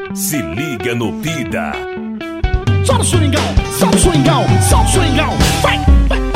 Se liga no Pida. Solta o swingão, solta o swingão, solta o swingão, vai, vai.